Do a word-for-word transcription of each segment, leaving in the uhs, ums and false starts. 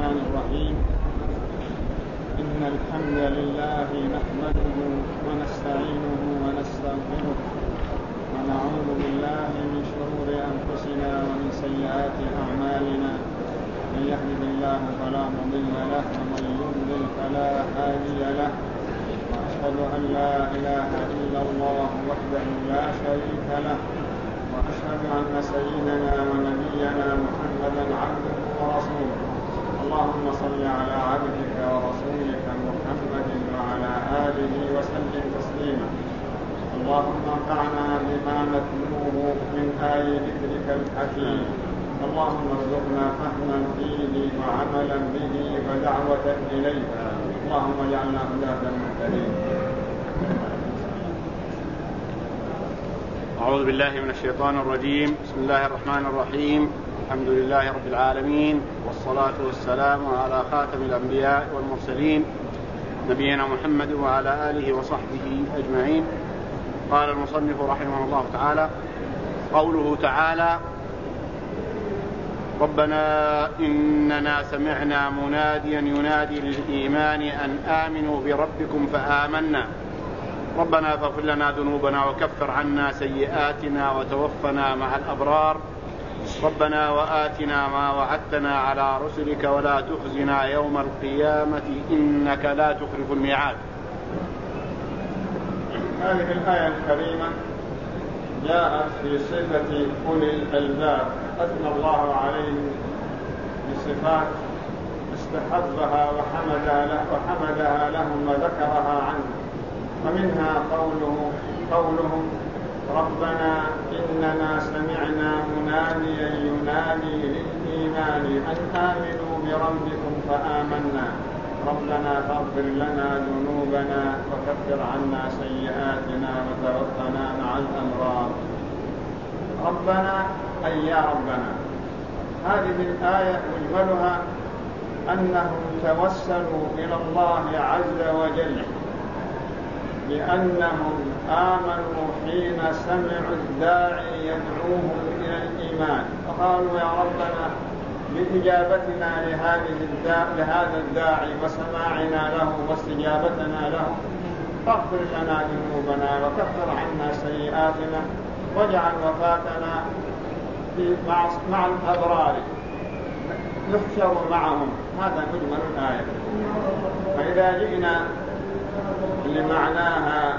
الرحمن الرحيم. إن الحمد لله نحمده ونستعينه ونستغفره ونعوذ بالله من شرور أنفسنا ومن سيئات أعمالنا. من يهده الله فلا مضل له ومن يضلل فلا هادي له. وأشهد أن لا إله إلا الله وحده لا شريك له، وأشهد أن سيدنا ونبينا محمدا عبده ورسوله. اللهم صل على عبدك ورسولك محمد وعلى آله وسلم تسليما. اللهم انفعنا بما نتلوه من آي ذكرك الحكيم. اللهم ارزقنا فهما فيه وعملا به ودعوة إليه. اللهم اجعلنا هداة مهتدين. أعوذ بالله من الشيطان الرجيم. بسم الله الرحمن الرحيم. الحمد لله رب العالمين، والصلاة والسلام على خاتم الأنبياء والمرسلين نبينا محمد وعلى آله وصحبه أجمعين. قال المصنف رحمه الله تعالى: قوله تعالى: ربنا إننا سمعنا مناديا ينادي للإيمان أن آمنوا بربكم فآمنا ربنا فاغفر لنا ذنوبنا وكفر عنا سيئاتنا وتوفنا مع الأبرار ربنا وآتنا ما وعدتنا على رسلك ولا تخزنا يوم القيامة إنك لا تخلف الميعاد. هذه الآية الكريمة جاءت في صفة أولي الألباب، أثنى الله عليهم بصفات استحبها وحمدها, له وحمدها لهم وذكرها عنه. ومنها قوله قولهم ربنا إننا سمعنا مناديا ينادي للإيمان أن آمنوا بربكم فآمنا ربنا فاغفر لنا ذنوبنا وكفر عنا سيئاتنا وتوفنا مع الأبرار. ربنا أي يا ربنا. هذه الآية مجملها أنهم توسلوا إلى الله عز وجل لأنهم آمنوا حين سمعوا الداعي يدعوهم إلى الإيمان، فقالوا يا ربنا بإجابتنا لهذا الداعي وسماعنا له واستجابتنا له فاغفر لنا ذنوبنا وكفر عنا سيئاتنا واجعل وفاتنا مع الأبرار نحشر معهم. هذا مجمل الآية. فإذا جئنا لمعناها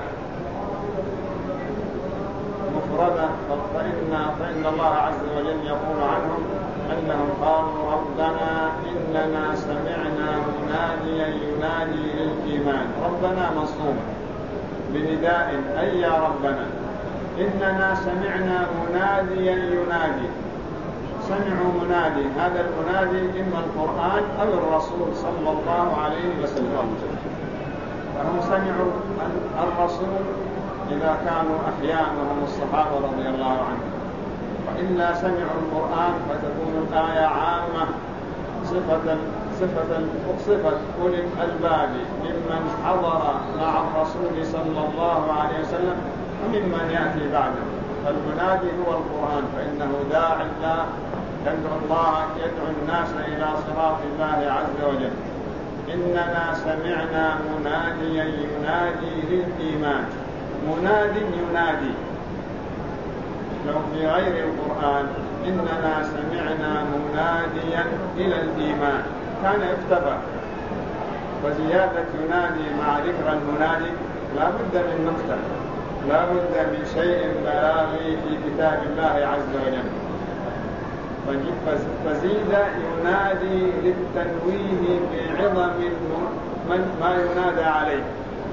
مفردة فإن, فإن الله عز وجل يقول عنهم أنهم قالوا ربنا إننا سمعنا مناديا ينادي للإيمان. ربنا منصوب بنداء أي يا ربنا. إننا سمعنا مناديا ينادي. سمعوا منادي، هذا المنادي إما القرآن أو الرسول صلى الله عليه وسلم. فهم سمعوا الرسول إذا كانوا أحياء وهم الصحابة رضي الله عنهم، وإلا سمعوا القرآن فتكون الآية عامة صفة صفة صفة أولي الألباب ممن حضر مع الرسول صلى الله عليه وسلم وممن يأتي بعده. فالمنادي هو القرآن، فإنه داع الله يدعو الله يدعو الناس إلى صراط الله عز وجل. إننا سمعنا مناديا ينادي للإيمان. مناد ينادي. لو في غير القرآن إننا سمعنا مناديا إلى الإيمان كان يكتفى. وزيادة ينادي مع ذكر المنادي لا بد من نقطة، لا بد من شيء بلاغي في كتاب الله عز وجل. فزيد ينادي للتنويه بعظم من ما ينادى عليه.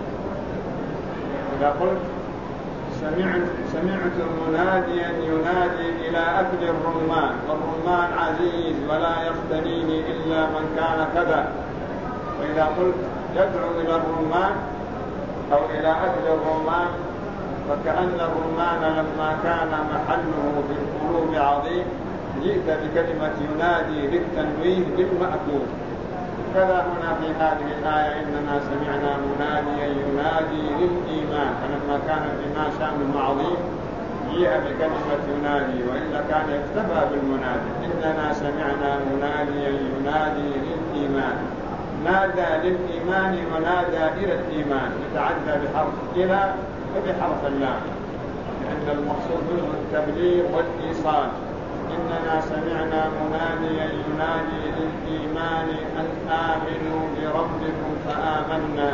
إذا قلت سمعت, سمعت مناديا ينادي إلى أكل الرمان، والرمان عزيز ولا يختنيه إلا من كان كذا. وإذا قلت يدعو إلى الرمان أو إلى أكل الرمان فكأن الرمان لما كان محله في القلوب عظيم جئت بكلمة ينادي للتنويه بالمأكول. كذا هنا في هذه الآية إننا سمعنا مناديا ينادي للإيمان، فلما كان الإيمان شأنه عظيم فيها بكلمة ينادي، وإلا كان يكتفى بالمنادي. إننا سمعنا مناديا ينادي للإيمان. نادى للإيمان ونادى إلى الإيمان، يتعدى بحرف إلى وبحرف اللام، لأن المقصود منه التبليغ والإيصال. إننا سمعنا مناديا ينادي للإيمان أن آمنوا بربكم فآمنا.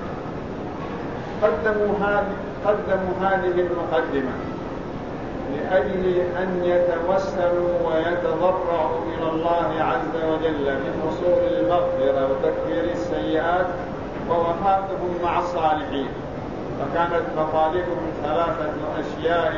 قدموا هذه قدموا هذه المقدمة لأجل أن يتوسلوا ويتضرعوا إلى الله عز وجل بحصول المغفرة وتكفير السيئات ووفاتهم مع الصالحين. فكانت مطالبهم ثلاثة أشياء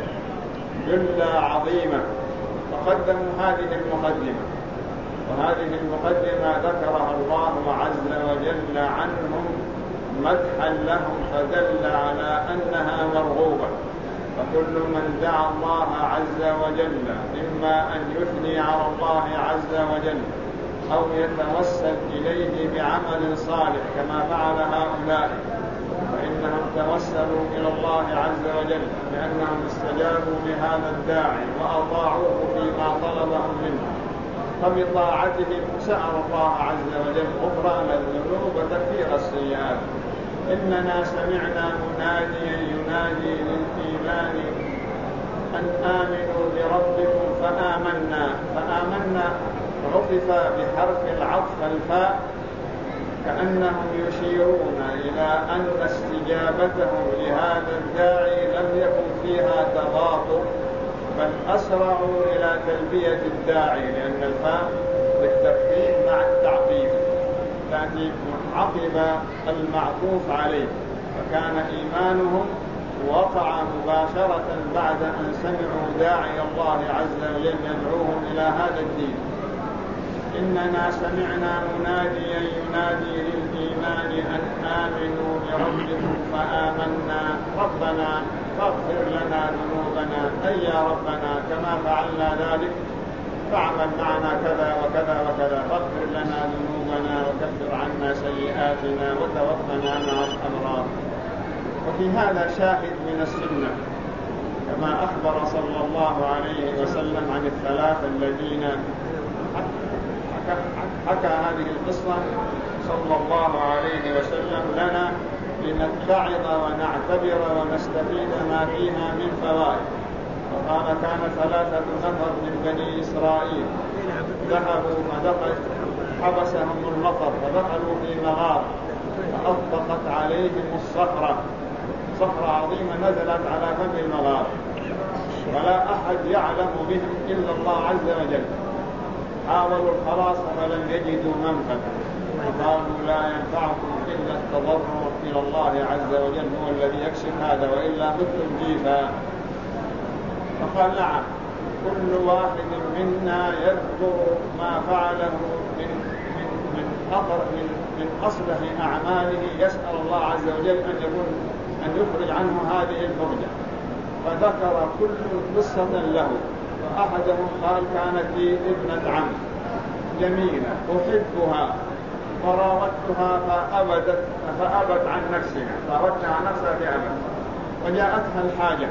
جلة عظيمة، فقدموا هذه المقدمة. وهذه المقدمة ذكرها الله عز وجل عنهم مدحا لهم، فدل على أنها مرغوبة. فكل من دعا الله عز وجل إما أن يثني على الله عز وجل أو يتوسل إليه بعمل صالح كما فعل هؤلاء، فإنهم توسلوا إلى الله عز وجل بأنهم استجابوا لهذا الداعي وأطاعوه فيما طلبهم منه، فبطاعتهم سأل الله عز وجل غفران الذنوب وتكفير السيئات. إننا سمعنا مناديا ينادي للإيمان أن آمنوا بربكم فآمنا. فآمنا عطف بحرف العطف الفاء، كأنهم يشيرون إلى أن استجابتهم لهذا الداعي لم يكن فيها تباطؤ، بل أسرعوا إلى تلبية الداعي، لأن الفاء بالتخفيف مع التعقيب تأتي عقب المعطوف عليه. فكان إيمانهم وقع مباشرة بعد أن سمعوا داعي الله عز وجل يدعوهم إلى هذا الدين. إننا سمعنا مناديا ينادي للإيمان أن آمنوا بربكم فآمنا ربنا فاغفر لنا ذنوبنا، أي يا ربنا كما فعلنا ذلك فاعمل معنا كذا وكذا وكذا، فاغفر لنا ذنوبنا وكفر عنا سيئاتنا وتوفنا مع الأبرار. وفي هذا شاهد من السنة، كما أخبر صلى الله عليه وسلم عن الثلاثة الذين حكى هذه القصة صلى الله عليه وسلم لنا لنتعظ ونعتبر ونستفيد ما فيها من فوائد. وقال كان ثلاثة نفر من بني إسرائيل ذهبوا فدخل حبسهم المطر فدخلوا في مغار فأطبقت عليهم الصخرة، صخرة عظيمة نزلت على فم المغار، ولا أحد يعلم بهم إلا الله عز وجل. حاولوا الخلاص فلم يجدوا منفذا، فقالوا لا ينفعكم إلا التضرع إلى الله عز وجل، هو الذي يكشف هذا، وإلا متم جيفا. فقال نعم، كل واحد منا يذكر ما فعله من من من أقر من من أصلح أعماله، يسأل الله عز وجل أن يكون أن يخرج عنه هذه الفرجة. فذكر كل قصة له. فأحدهم قال كانت لي ابنة عم جميلة أحبها فراودتها فأبدت فأبت عن نفسها، فأردت عن نفسها بأبد، وجاءتها الحاجة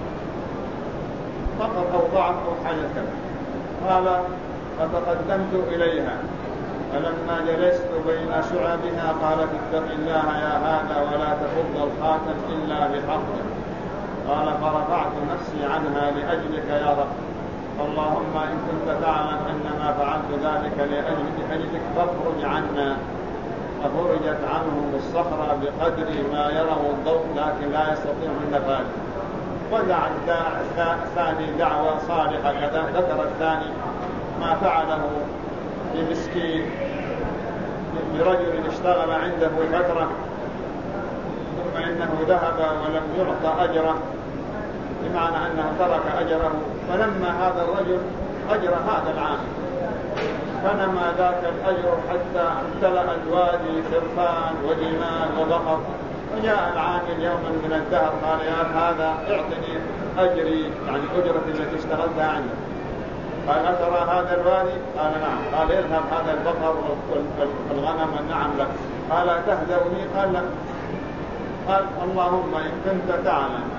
فقط أو ضعف أو حاجة كذا. قال فتقدمت إليها فلما جلست بين شعبها قالت اتق الله يا هذا ولا تفض الخاتم إلا بحقه. قال فرفعت نفسي عنها لأجلك يا رب، اللهم إن كنت تعلم أن ما فعلت ذلك لأجلك فاخرج عنا. فخرجت عنه بالصخرة بقدر ما يره الضوء لكن لا يستطيع النفاذ. ودعا الثاني دعوة صالحة كذا. ذكر الثاني ما فعله لمسكين برجل اشتغل عنده فترة ثم إنه ذهب ولم يعطى أجره، بمعنى أنه ترك أجره. فلما هذا الرجل أجر هذا العام فنما ذاك الأجر حتى امتلأ الوادي خرفان وجمال وبقر. فجاء العامل يوما من الدهر قال يا هذا اعطني أجري، يعني أجرتي التي اشتغلتها عنك. قال أترى هذا الوادي؟ قال نعم. قال اذهب هذا البقر والغنم نعم لك. قال تهدوني؟ قال لا. قال اللهم إن كنت تعلم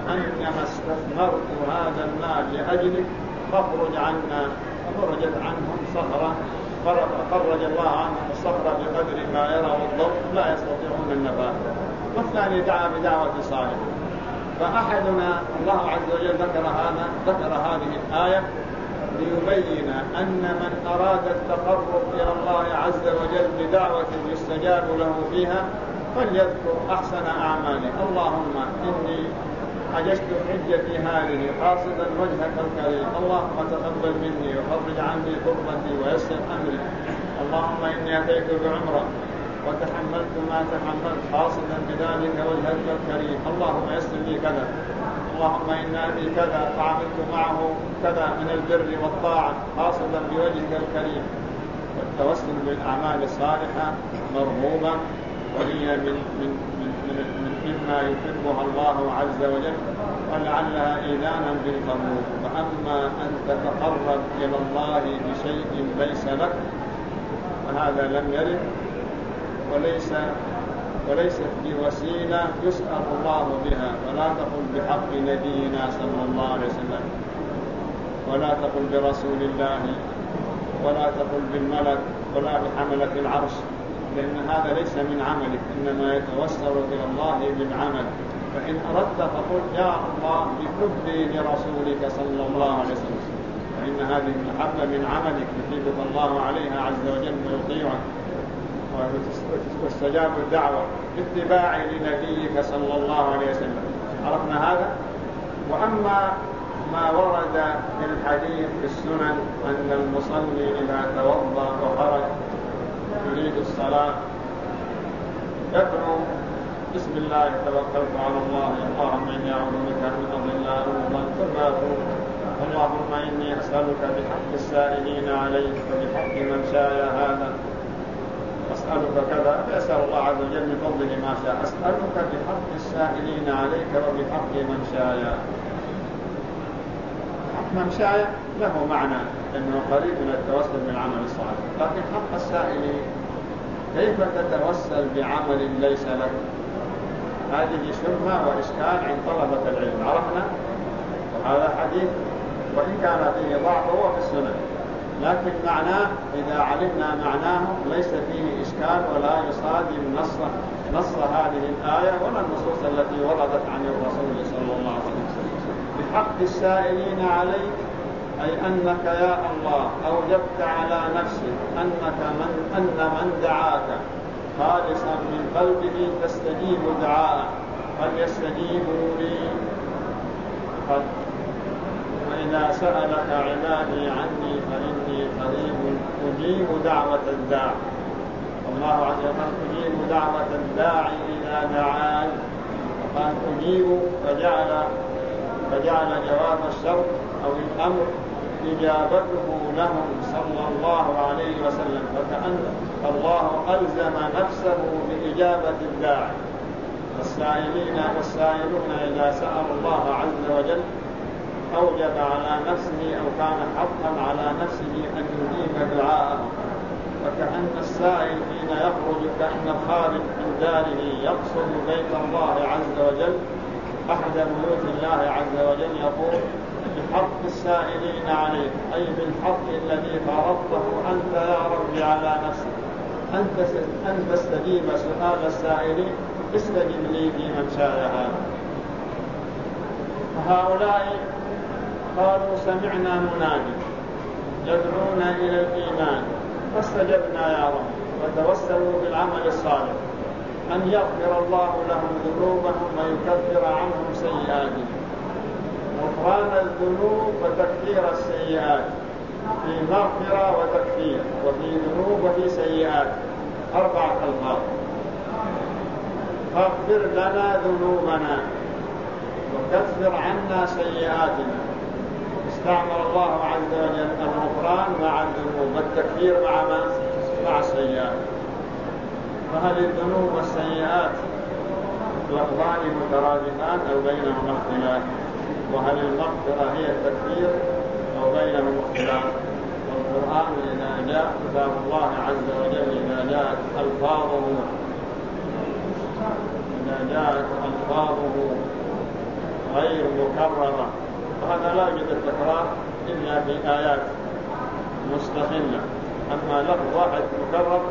أنما استثمرت هذا المال لأجلك فاخرج عنا. فخرجت عنهم صخرة، خرج الله عنهم الصخرة بقدر ما يرى والضوء لا يستطيعون النفاذ. والثاني دعا بدعوة صالح. فأحدنا الله عز وجل ذكر هذا ذكر هذه الآية ليبين أن من أراد التقرب إلى الله عز وجل بدعوة يستجاب له فيها فليذكر أحسن أعماله. اللهم إني حججت حجتي هذه قاصدا وجهك الكريم، اللهم تقبل مني وفرج عني كربتي ويسر أمري. اللهم إني أتيت بعمرة وتحملت ما تحملت قاصدا بذلك وجهك الكريم، اللهم يسر لي كذا. اللهم إنا أبي كذا فعملت معه كذا من البر والطاعة قاصدا بوجهك الكريم. والتوسل بالأعمال الصالحة مرغوبة وهي من من من من مما يحبها الله عز وجل ولعلها إيذانا بالقبول. فأما أن تتقرب إلى الله بشيء ليس لك فهذا لم يرد وليس وليست بوسيلة يسأل الله بها. ولا تقل بحق نبينا صلى الله عليه وسلم، ولا تقل برسول الله، ولا تقل بالملك، ولا بحملة العرش، لأن هذا ليس من عملك، إنما يتوسل إلى الله بالعمل. فإن أردت فقل يا الله بحبي لرسولك صلى الله عليه وسلم، فإن هذه المحبة من عملك يثيبك الله عليها عز وجل ويطيعك واستجاب الدعوة باتباع لنبيك صلى الله عليه وسلم. عرفنا هذا. وأما ما ورد في الحديث في السنن أن المصلي إذا توضأ وخرج يريد الصلاة يدعو بسم الله توكلت على الله، اللهم إني أعوذ بك من أضل أضل ثم يقول اللهم إني أسألك بحق السائلين عليك وبحق من شاء هذا أسألك كذا، فيسأل الله عز وجل من فضله ما شاء. أسألك بحق السائلين عليك وبحق من شاء. حق من شاء له معنى أنه قريب من التوسل بالعمل الصالح، لكن حق السائلين كيف تتوسل بعمل ليس لك؟ هذه شبهة وإشكال عند طلبة العلم. عرفنا. وهذا حديث وإن كان فيه ضعف هو في السنن، لكن معناه إذا علمنا معناه ليس فيه إشكال ولا يصادم نص نص هذه الآية ولا النصوص التي وردت عن الرسول صلى الله عليه وسلم. بحق السائلين عليك أي أنك يا الله أوجبت على نفسك أنك من أن من دعاك خالصا من قلبه تستجيب دعاءه، فليستجيبوا لي. وإذا سألك عبادي عني فإني قريب أجيب دعوة الداع. الله عز وجل أجيب دعوة الداعي إذا دعان، وقال أجيب فجعل فجعل جواب الشرط أو الأمر إجابته لهم صلى الله عليه وسلم، فكأن الله ألزم نفسه بإجابة الداعي. والسائلين والسائلون إذا سألوا الله عز وجل أوجب على نفسه أو كان حقا على نفسه أن يجيب دعاءه. فكأن السائل حين يخرج كأن الخارج من داره يقصد بيت الله عز وجل أحد بيوت الله عز وجل يقول بحق السائلين عليك، أي بالحق الذي فرضته أنت يا رب على نفسك، أنت أن تستجيب سؤال السائلين، استجب لي في من شاء هذا. فهؤلاء قالوا سمعنا منادي يدعونا إلى الإيمان فاستجبنا يا رب، وتوسلوا بالعمل الصالح أن يغفر الله لهم ذنوبهم ويكفر عنهم سيئاتهم. غفران الذنوب وتكفير السيئات، في مغفرة وتكفير، وفي ذنوب وفي سيئات، أربعة ألفاظ. فاغفر لنا ذنوبنا وكفر عنا سيئاتنا. استعمل الله عز وجل الغفران مع الذنوب والتكفير مع ما؟ مع السيئات. فهل الذنوب والسيئات لفظان مترادفان أو بينهما اختلاف؟ وهل المغفرة هي التكفير أو بينهما اختلاف؟ والقرآن إذا جاء كتاب الله عز وجل إذا جاءت ألفاظه إذا جاءت ألفاظه غير مكررة، وهذا لا يوجد التكرار إلا في آيات مستقلة. أما لفظ واحد مكرر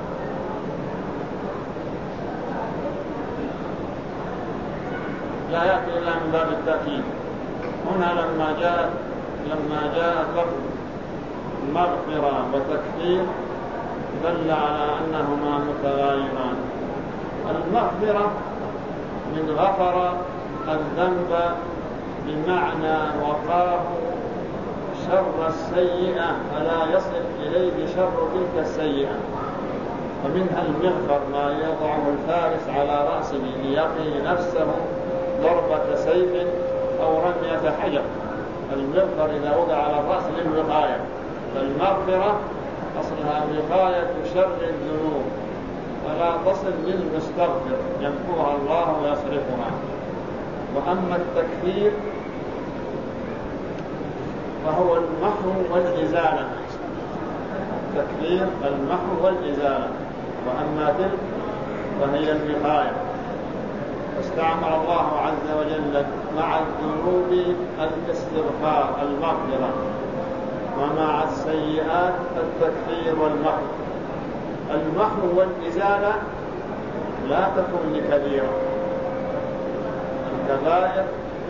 لا يأتي إلا من باب التأكيد. هنا لما جاء لما جاء لفظ مغفرة وتكفير دل على أنهما متغايران. المغفرة من غفر الذنب بمعنى وقاه شر السيئة فلا يصل إليه شر تلك السيئة، ومنها المغفر ما يضعه الفارس على رأسه ليقي نفسه ضربة سيف أو رمية حجر. المغفر إذا وضع على الرأس للوقاية، فالمغفرة أصلها وقاية شر الذنوب فلا تصل للمستغفر يمحوها الله ويصرفها. وأما التكفير فهو المحو والإزالة، تكفير المحو والإزالة، وأما تلك فهي الوقاية. استعمل الله عز وجل مع الذنوب الاستغفار المغفرة، ومع السيئات التكفير والمحو. المحو والإزالة لا تكون لكبيرة، الكبائر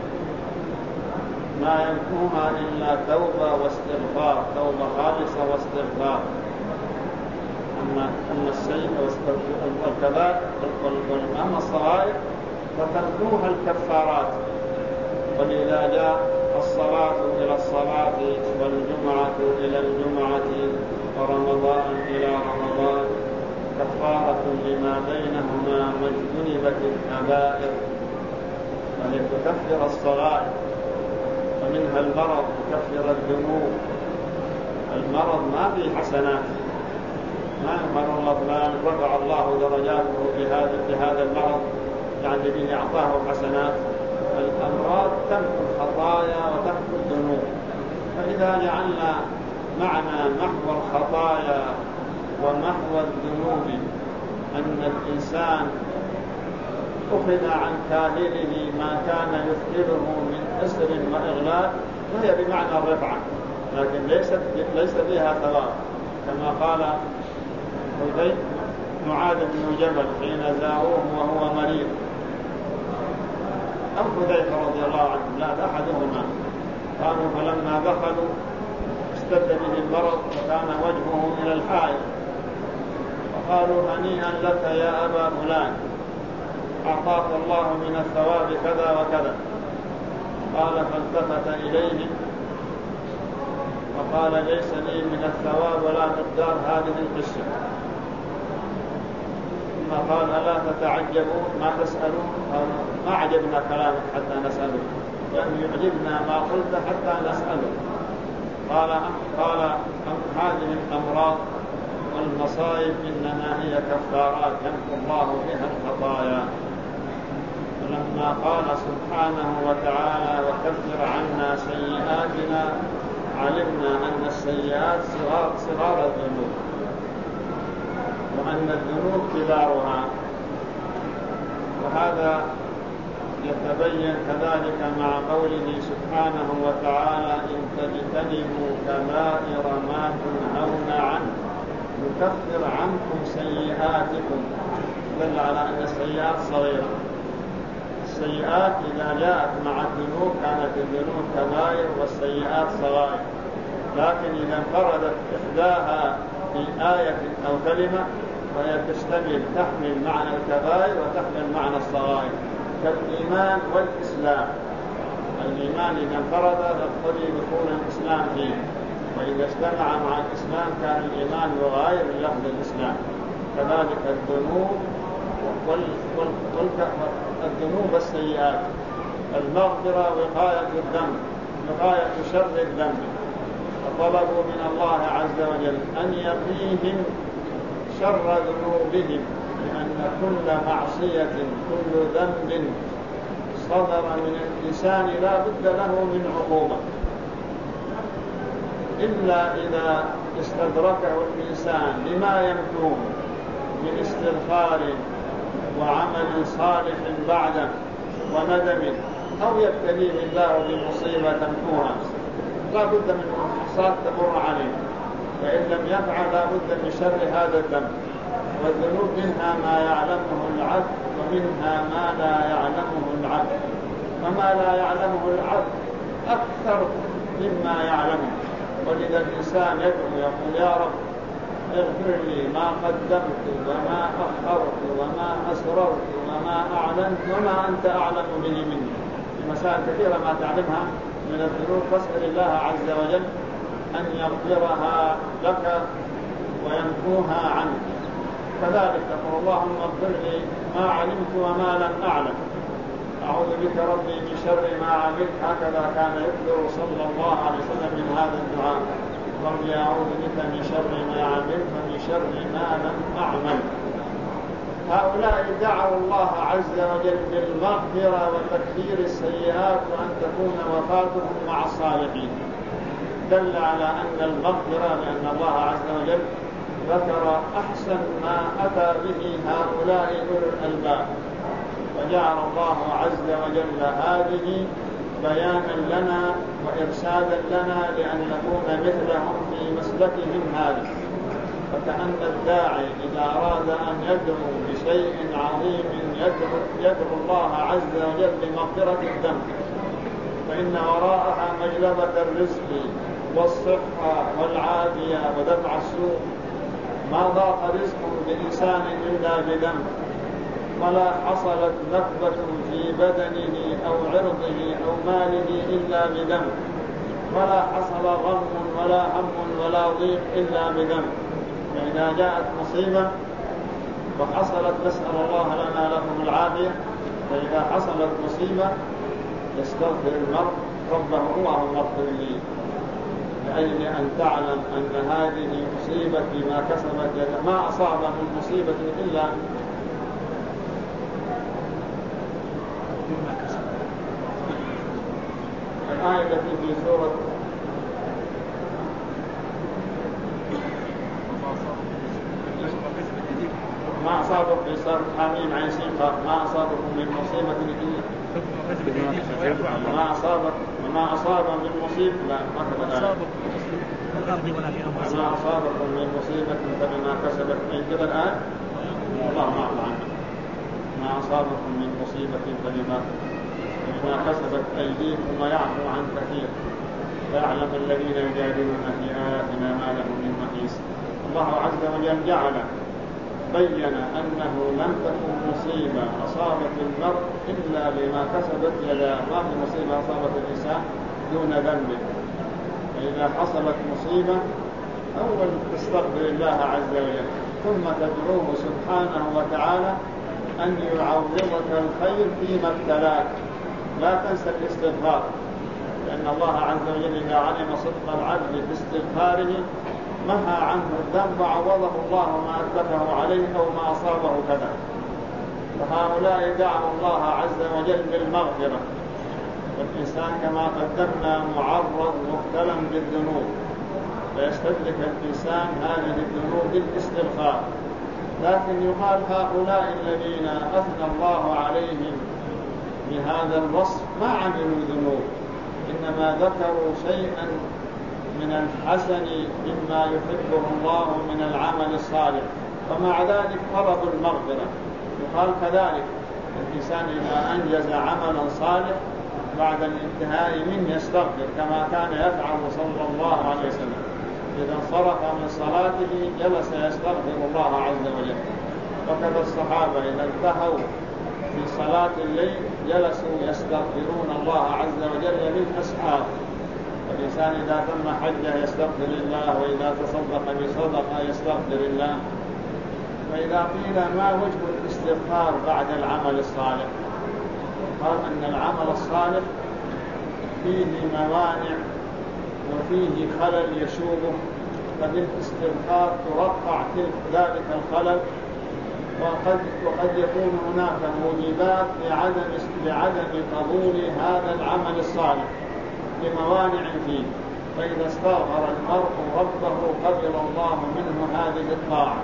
ما ينفوها إلا توبة واستغفار، توبة خالصة واستغفار. أما أما السيئة والكبائر والأما الصغائر فتنفوها الكفارات. ولذا جاء الصلاة إلى الصلاة والجمعة إلى الجمعة ورمضان إلى رمضان كفارة لما بينهما واجتنبت الكبائر، فهي تكفر الصغائر. ومنها المرض تكفر الذنوب. المرض ما فيه حسنات، ما يقول الله فلان رفع الله درجاته بهذا بهذا المرض يعني به أعطاه حسنات. الأمراض تمحو الخطايا وتمحو الذنوب. فإذا جعلنا معنى محو الخطايا ومحو الذنوب أن الإنسان أخذ عن كاهله ما كان يثقله من أسر وإغلال، فهي بمعنى الرفعة، لكن ليست ليس فيها ثواب، كما قال حذيفة معاذ بن جبل حين زاروه وهو مريض، أو حذيفة رضي الله عنه، لا أحدهما. قالوا فلما دخلوا اشتد به المرض وكان وجهه إلى الحائط، فقالوا هنيئا لك يا أبا فلان، أعطاك الله من الثواب كذا وكذا. قال فالتفت إليه وقال ليس لي من الثواب ولا مقدار هذه القصة. ثم قال ألا تتعجبون ما تسألون؟ ما عجبنا كلامك حتى نسأله، لم يعجبنا ما قلت حتى نسأله. قال قال هذه الأمراض والمصائب إنما هي كفارات يمحو الله بها الخطايا. ولما قال سبحانه وتعالى وكفر عنا سيئاتنا علمنا أن السيئات صغار صغار الذنوب، وأن الذنوب كبارها. وهذا يتبين كذلك مع قوله سبحانه وتعالى إن تجتنبوا كبائر ما تنهون عنه نكفر عنكم سيئاتكم، دل على أن السيئات صغيرة. السيئات إذا جاءت مع الذنوب كانت الذنوب كبائر والسيئات صغائر، لكن إذا انفردت إحداها في آية أو كلمة فهي تشتمل تحمل معنى الكبائر وتحمل معنى الصغائر، كالإيمان والإسلام. الإيمان إذا انفرد يقتضي دخول الإسلام فيه، وإذا اجتمع مع الإسلام كان الإيمان يغاير لفظ الإسلام. كذلك الذنوب والذنوب والسيئات. المغفرة وقاية الذنب، وقاية شر الذنب. فطلبوا من الله عز وجل أن يقيهم شر ذنوبهم، لأن كل معصية كل ذنب صدر من الإنسان لا بد له من عقوبة، إلا إذا استدركه الإنسان لما يمكنه من استغفار وعمل صالح بعده وندم أو يبتليه الله بمصيبة تمحوها لا بد من منحصات تمر عليه، فإن لم يفعل لا بد من شر هذا الذنب. والذنوب منها ما يعلمه العبد ومنها ما لا يعلمه العبد، وما لا يعلمه العبد أكثر مما يعلمه. ولذا الإنسان يدعو يقول يا رب اغفر لي ما قدمت وما أخرت وما أسررت وما أعلنت وما أنت أعلم به مني. مسائل كثيرة ما تعلمها من الذنوب، فاسأل الله عز وجل أن يغفرها لك ويمحوها عنك. كذلك تقول اللهم اغفر لي ما علمت وما لم أعلم، أعوذ بك ربي من شر ما عملت. هكذا كان يكثر صلى الله عليه وسلم من هذا الدعاء، ربي أعوذ بك من شر ما عملت ومن شر ما لم أعمل. هؤلاء دعوا الله عز وجل بالمغفرة وتكفير السيئات وأن تكون وفاتهم مع الصالحين. دل على أن المغفرة، لأن الله عز وجل ذكر أحسن ما أتى به هؤلاء أولو الألباب، وجعل الله عز وجل هذه بيانا لنا وإرشادا لنا لأن نكون مثلهم في مسلكهم هذا. فكأن الداعي إذا أراد أن يدعو بشيء عظيم يدعو, يدعو الله عز وجل بمغفرة الذنب، فإن وراءها مجلبة الرزق والصحة والعافية ودفع السوء. ما ضاق رزق بإنسان إلا بذنب، ولا حصلت نكبة في بدنه أو عرضه أو ماله إلا بذنب، ولا حصل غم ولا هم ولا ضيق إلا بذنب. فإذا جاءت مصيبة وحصلت، نسأل الله لنا لكم العافية، فإذا حصلت مصيبة يستغفر المرء ربه اللهم اغفر لي، لأجل أن تعلم أن هذه مصيبة ما كسبت يدك، ما أصاب من مصيبة إلا الآية التي في سورة ما أصابك في سورة حميم عين سين ما أصابكم من مصيبة إلا ما أصابك وما أصاب من مصيبة لا ما أصابكم من مصيبة فبما كسبت أيديكم الآن اللهم اعف عنا. ما أصابكم من مصيبة فبما فبما كسبت أيديكم ويعفو عن كثير، فيعلم الذين يجادلون في آياتنا ما لهم من محيص. الله عز وجل جعل بين أنه لم تكن مصيبة أصابت المرء إلا بما كسبت يداه، ما في مصيبة أصابت الإنسان دون ذنب. فإذا حصلت مصيبة أول تستغفر الله عز وجل، ثم تدعوه سبحانه وتعالى أن يعوضك الخير فيما ابتلاك. لا تنسى الاستغفار، لأن الله عز وجل إذا علم صدق العبد في استغفاره محى عنه الذنب وعوضه الله ما أتلفه عليه أو ما أصابه كذا. فهؤلاء دعوا الله عز وجل بالمغفرة، والإنسان كما قدمنا معرض مبتلى بالذنوب، فيستدرك الإنسان هذه الذنوب بالاستغفار. لكن يقال هؤلاء الذين أثنى الله عليهم بهذا الوصف ما عملوا ذنوب، إنما ذكروا شيئا من الحسن مما يحبه الله من العمل الصالح، ومع ذلك طلبوا المغفرة. يقال كذلك الإنسان إذا أنجز عملا صالح بعد الانتهاء منه يستغفر، كما كان يفعل صلى الله عليه وسلم. إذا انصرف من صلاته جلس يستغفر الله عز وجل. وكذا الصحابة إذا انتهوا في صلاة الليل جلسوا يستغفرون الله عز وجل بالأسحار. والإنسان إذا تم حجه يستغفر الله، وإذا تصدق بصدقة يستغفر الله. فإذا قيل ما وجه الاستغفار بعد العمل الصالح، قال أن العمل الصالح فيه موانع وفيه خلل يشوبه، فبالاستغفار ترفع ذلك الخلل. وقد, وقد يكون هناك موجبات لعدم, لعدم قبول هذا العمل الصالح لموانع فيه، فإذا استغفر المرء ربه قبل الله منه هذه الطاعة.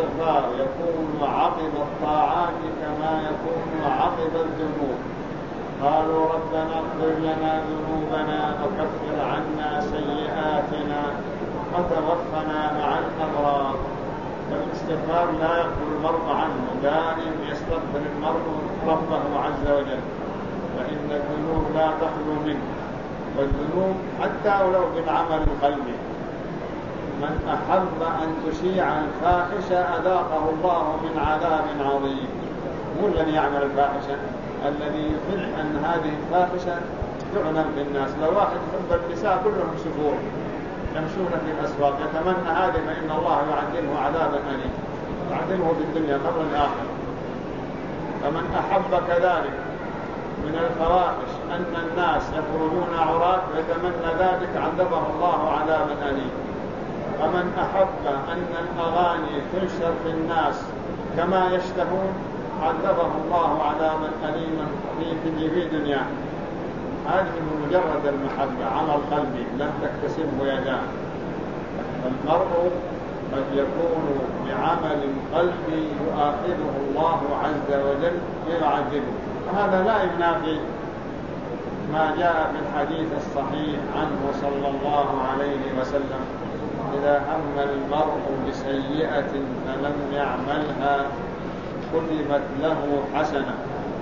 فالاستغفار يكون عقب الطاعات كما يكون عقب الذنوب. قالوا ربنا اغفر لنا ذنوبنا وكفر عنا سيئاتنا وتوفنا مع الأبرار. فالاستغفار لا يقبل المرء عنه، دائم يستغفر المرء ربه عز وجل، فإن الذنوب لا تخلو منه، والذنوب حتى ولو بالعمل القلبي. من أحب أن تشيع الفاحشة أذاقه الله من عذاب عظيم. مو الذي يعمل الفاحشة، الذي يحب أن هذه الفاحشة تعلم في الناس. لو واحد يحب النساء كلهم شفور يمشون في الأسواق يتمنى هذه، فإن الله يعذبه عذابا أليم، يعذبه في الدنيا قبل الآخرة. فمن أحب كذلك من الفواحش أن الناس يخرجون عراة ويتمنى ذلك عذبه الله عذابا أليم. ومن أحب أن الأغاني تنشر في الناس كما يشتهون عذبه الله عذابا أليما في في دنياه. هذه مجرد المحبة، عمل قلبي لم تكتسبه يداه. المرء قد يكون بعمل قلبي يؤاخذه الله عز وجل يعذبه، وهذا لا ينافي ما جاء في الحديث الصحيح عنه صلى الله عليه وسلم: إذا هم المرء بسيئة فلم يعملها كتبت له حسنة.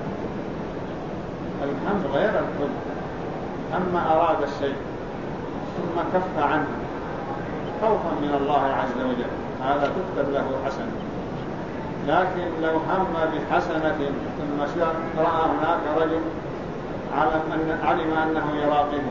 الهم غير الحب، أما أراد الشيء ثم كف عنه خوفا من الله عز وجل هذا تكتب له حسنة. لكن لو هم بحسنة ثم رأى هناك رجل علم أنه يراقبه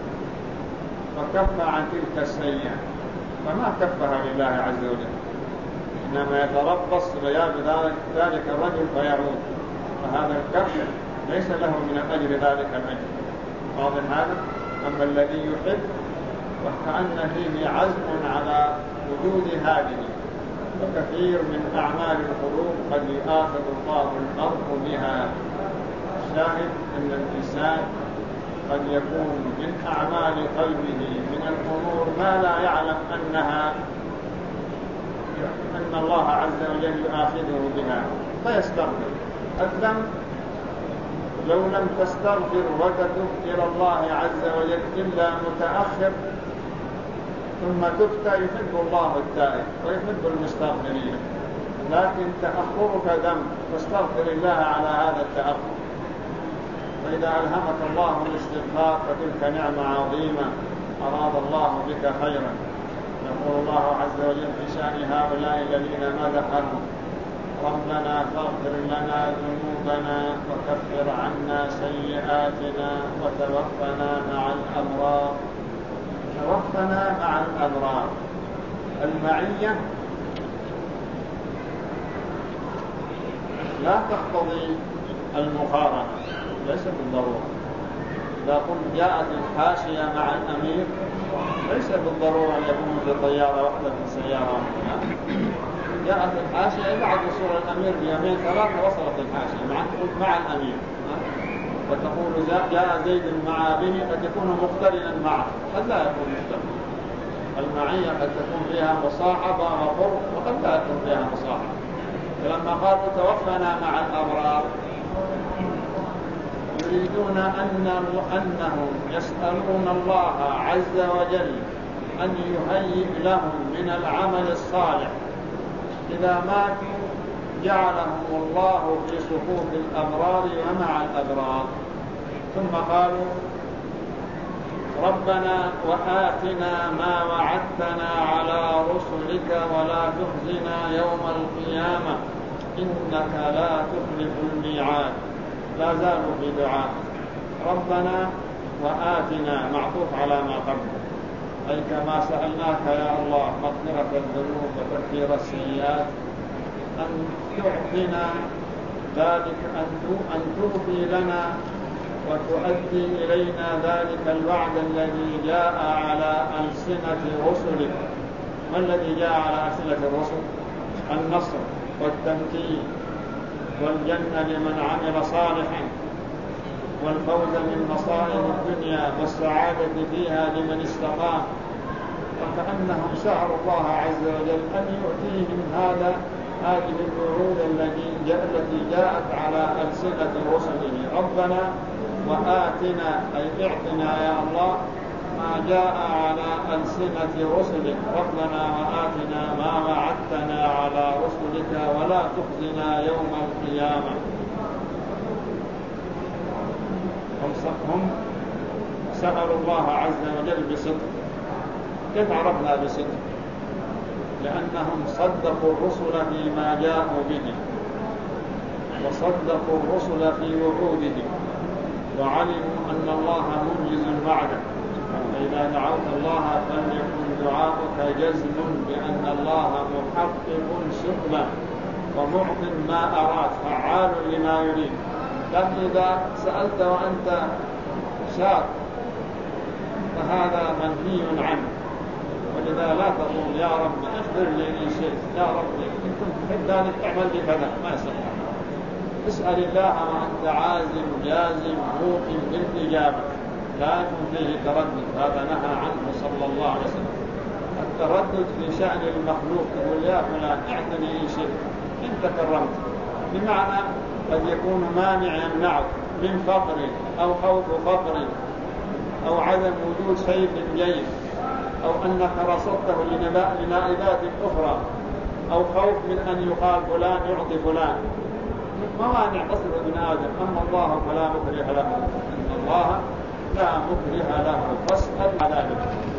فكف عن تلك السيئة فما كفها لله عز وجل، إنما يتربص غياب ذلك الرجل فيعود، فهذا الكف ليس له من أجل ذلك الأجر. واضح هذا؟ أما الذي يحب وكأن فيه عزم على وجود هذه، وكثير من أعمال القلوب قد يؤاخذ الله المرء بها. الشاهد أن الإنسان قد يكون من أعمال قلبه من الأمور ما لا يعلم أنها أن الله عز وجل يؤاخذه بها فيستغفر. الذنب لو لم تستغفر وتتب إلى الله عز وجل إلا متأخر ثم تبت يحب الله التائب ويحب المستغفرين، لكن تأخرك ذنب فاستغفر الله على هذا التأخر. فإذا ألهمك الله الاستغفار فتلك نعمة عظيمة أراد الله بك خيرا. يقول الله عز وجل في شأن هؤلاء الذين مدحهم: ربنا فاغفر لنا ذنوبنا وكفر عنا سيئاتنا وتوفنا مع الأبرار. توفنا مع الأبرار. المعية لا تقتضي المقارنة، ليس بالضرورة. إذا قلت جاءت الحاشية مع الأمير ليس بالضرورة أن يكون في طيارة واحدة في سيارة واحدة. جاءت الحاشية بعد وصول الأمير بيومين ثلاثة وصلت الحاشية مع مع الأمير، وتقول جاء زيد مع ابنه قد يكون مقترنا معه، قد لا يكون مقترنا. المعية قد تكون فيها مصاحبة وقرب وقد لا يكون فيها مصاحبة. فلما قالوا توفنا مع الأبرار يريدون أنهم يسألون الله عز وجل أن يهيئ لهم من العمل الصالح إذا ماتوا جعلهم الله في صفوف الأبرار ومع الأبرار. ثم قالوا ربنا وآتنا ما وعدتنا على رسلك ولا تخزنا يوم القيامة إنك لا تخلف الميعاد. لا زالوا في دعاء ربنا وآتنا معطوف على ما قبل، أي كما سألناك يا الله مغفرة الذنوب وتكفير السيئات أن تعطينا ذلك، أن توفي لنا وتؤدي إلينا ذلك الوعد الذي جاء على ألسنة رسلك. ما الذي جاء على ألسنة الرسل؟ النصر والتمكين والجنة لمن عمل صالحا والفوز من مصائب الدنيا والسعادة فيها لمن استقام. وكأنهم سألوا الله عز وجل أن يؤتيهم هذا هذه الوعود التي جاءت على ألسنة رسله. ربنا وآتنا أي اعطنا يا الله ما جاء على ألسنة رسلك. ربنا وآتنا ما وعدتنا على رسلك ولا تخزنا يوم القيامة. هم سألوا الله عز وجل بصدق. كيف عرفنا بصدق؟ لأنهم صدقوا الرسل فيما جاءوا به، وصدقوا الرسل في وعودهم، وعلموا أن الله منجز وعده. فإذا دعوت الله فليكن دعاؤك جزم بأن الله محقق شغله ومعط ما أراد فعال لما يريد. لكن إذا سألت وأنت شاك فهذا منهي عنه. ولذا لا تقول يا رب اخبر لي شيء، يا رب إن كنت تحب ذلك اعمل لي كذا، ما يصح. اسأل الله وأنت عازم جازم موقن بالإجابة، لا يكون فيه تردد. هذا نهى عنه صلى الله عليه وسلم. التردد في شأن المخلوق، تقول يا فلان اعطني شيء إن تكرمت، بمعنى قد يكون مانع يمنعك من فقر أو خوف فقر أو عدم وجود شيء جيد، أو أنك رصدته لنائبات أخرى، أو خوف من أن يقال فلان يعطي فلان. موانع تصل ابن آدم. أما الله فلا مكره له، إن الله لا مكره له، فاسأل على ذلك.